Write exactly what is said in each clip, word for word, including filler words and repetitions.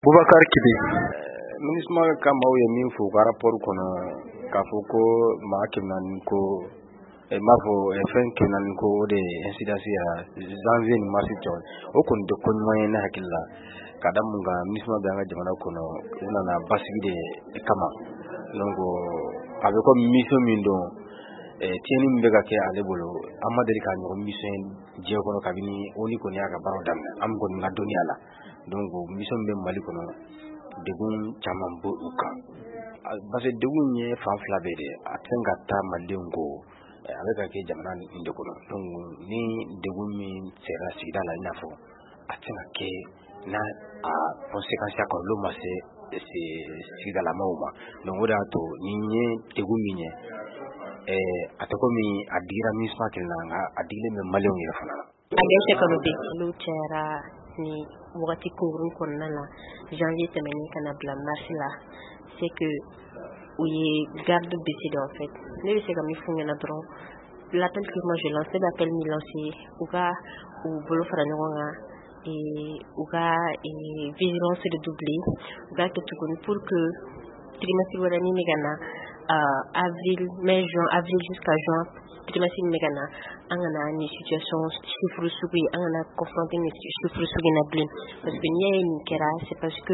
Boubacar Kibi ministre ka maaw ye min fo ka rapport kɔnɔ k'a fɔ ko maa kɛmɛ naani ko e m'a fɔ fɛn kɛmɛ naani ko o de incidence ya janvier ni mars cɛ o kɔni tɛ ko ɲuman ye ne hakili la ka da mun kan ministre bɛ an ka jamana kɔnɔ u nana basigi de kama donc a bɛ comme mission min don tiɲɛni min bɛ ka kɛ ale bolo an ma deli ka ɲɔgɔn mission diɲɛ kɔnɔ kabini o ni kɔni y'a ka baaraw daminɛ an kɔni ka dɔnniya la donc mission bɛ Mali kɔnɔ degun caman bɔ u kan parce que degun ye fan fila bɛɛ de a tɛ ka taa Malidenw ko a bɛ ka kɛ jamana in de kɔnɔ donc ni degun min sera sigida la i n'a fɔ a tɛ ka kɛ n'a a conséquence ya kɔlɔlɔ ma se sigidalamaw ma donc o de y'a to ni ye degun min ye a tɛ komi a digira ministre kelen na nka a digilen bɛ Malidenw yɛrɛ fana na. A gɛsɛ kalo bɛ olu cayara ni wagati kunkurun kɔnɔna la janvier tɛmɛnen ka na bila mars la c'est que u ye garde baissé en fait ne bɛ se ka min f'u ɲɛna dɔrɔn l'appel que moi je lance l'appel mi lancé u ka u bolo fara ɲɔgɔn kan u ka vigilance redoubler u ka kɛ tuguni pour que trimestre wɛrɛ min bɛ ka na avril mai juin avril jusqu'à juin trimestre min bɛ ka na an kana ni situation chiffre sugu ye an kana confronter ni chiffre sugu na bilen parce que n'i y'a ye nin kɛra c'est parce que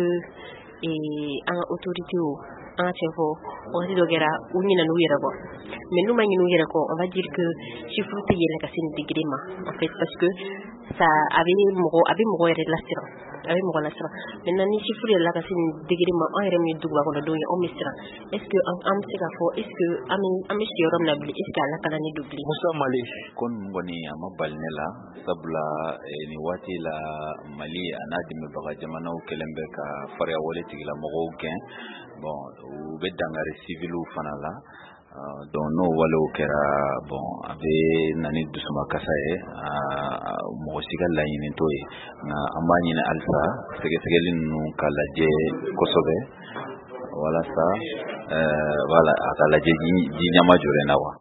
an ka autorité an ka cɛ fɔ wagati dɔ kɛra u ɲinɛna u yɛrɛ kɔ mais n'u ma ɲinɛ u yɛrɛ kɔ on va dire que chiffre tɛ yɛlɛ ka se nin degré ma en fait parce que ça a bɛ mɔgɔ a bɛ mɔgɔ yɛrɛ lasiran a bɛ mɔgɔ lasiran maintenant ni chiffre yɛlɛla ka se nin degré ma an yɛrɛ min ye duguba kɔnɔ denw ye anw bɛ siran est ce que an bɛ se ka fɔ est ce que an bɛ si yɔrɔ min na bilen est ce que a lakanani don bilen. Musa Mali ko nin kɔni a ma bali ne la sabula nin waati la Mali a n'a dɛmɛbaga jamanaw kɛlen bɛ ka fariya wale tigilamɔgɔw gɛn bon u bɛ dangari civiliw fana la donc n'o walew kɛra bon a bɛ na ni dusumakasa ye mɔgɔ si ka laɲini t'o ye nka an b'a ɲini halisa sɛgɛsɛgɛli ninnu ka lajɛ kosɛbɛ walasa wala a ka lajɛ ji ɲama jɔlen na wa.